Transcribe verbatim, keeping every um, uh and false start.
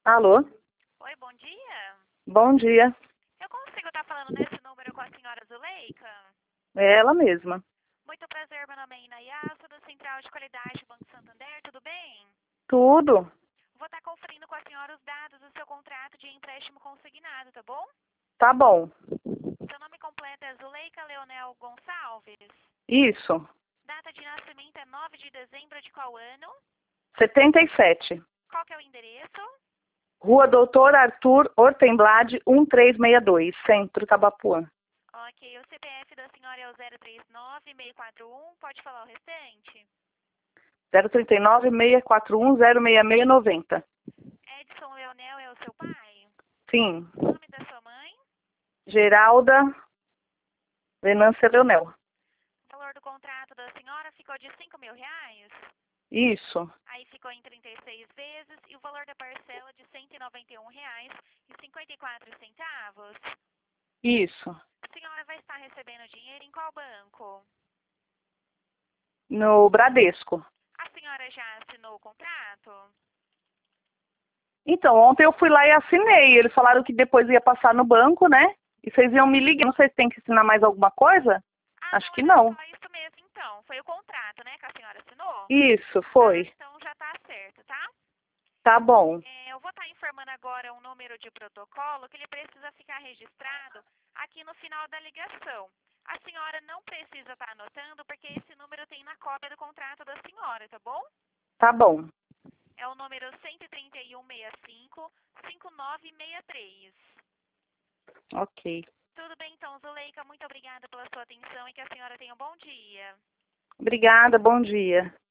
Alô? Oi, bom dia. Bom dia. Eu consigo estar falando nesse número com a senhora Zuleika? É ela mesma. Muito prazer, meu nome é Inayá, sou da Central de Qualidade do Banco Santander, tudo bem? Tudo? Vou estar conferindo com a senhora os dados do seu contrato de empréstimo consignado, tá bom? Tá bom. Seu nome completo é Zuleika Leonel Gonçalves. Isso. Data de nascimento é nove de dezembro de qual ano? setenta e sete. Qual que é o endereço? Rua Doutor Arthur Hortenblad, um três seis dois, Centro, Tabapuã. Ok, o C P F da senhora é o zero três nove, seis quatro um, pode falar o restante? zero três nove, seis quatro um, zero seis seis nove zero. Edson Leonel é o seu pai? Sim. O nome da sua mãe? Geralda Venância Leonel. O valor do contrato da senhora ficou de cinco mil reais? Isso. Aí ficou em trinta e seis vezes e o valor da parcela de cento e noventa e um reais e cinquenta e quatro centavos. Isso. A senhora vai estar recebendo dinheiro em qual banco? No Bradesco. A senhora já assinou o contrato? Então, ontem eu fui lá e assinei. Eles falaram que depois ia passar no banco, né? E vocês iam me ligar. Não sei se tem que assinar mais alguma coisa. Ah, Acho não, que era não. só isso mesmo então. Foi o contrato, né, que a senhora assinou? Isso, Ah, foi. então já tá certo, tá? Tá bom. É, eu vou estar informando agora um número de protocolo que ele precisa ficar registrado aqui no final da ligação. A senhora não precisa estar anotando porque esse número tem na cópia do contrato da senhora, tá bom? Tá bom. É o número um três um seis cinco, cinco nove seis três. Ok. Tudo bem então, Zuleika, muito obrigada pela sua atenção e que a senhora tenha um bom dia. Obrigada, bom dia.